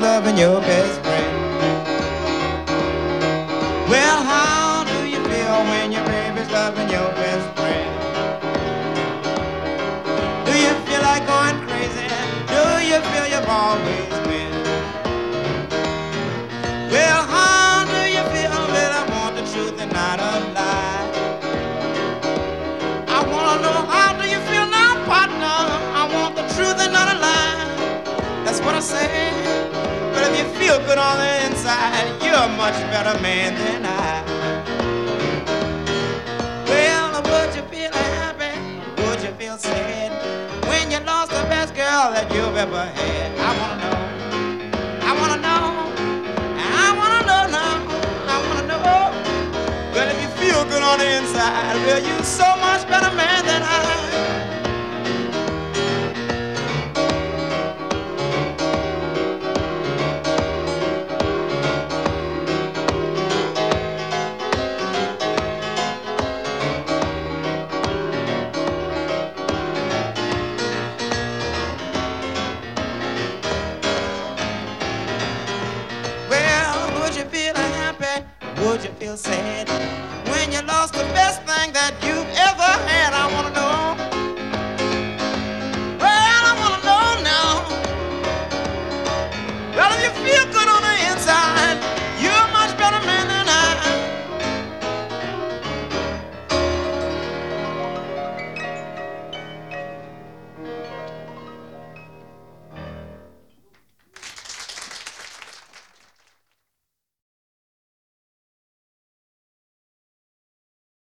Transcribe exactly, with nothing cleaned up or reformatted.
loving your best friend. Well, how do you feel when your baby's loving your best friend? Do you feel like going crazy? Do you feel you've always been? Well, how do you feel? Well, I want the truth and not a lie. I wanna know, how do you feel now, partner? I want the truth and not a lie. That's what I say. But if you feel good on the inside, you're a much better man than I. Well, would you feel happy? Would you feel sad when you lost the best girl that you've ever had? I wanna know. I wanna know. I wanna know now. I wanna know. Well, if you feel good on the inside, well, you're so much better man than I. Would you feel sad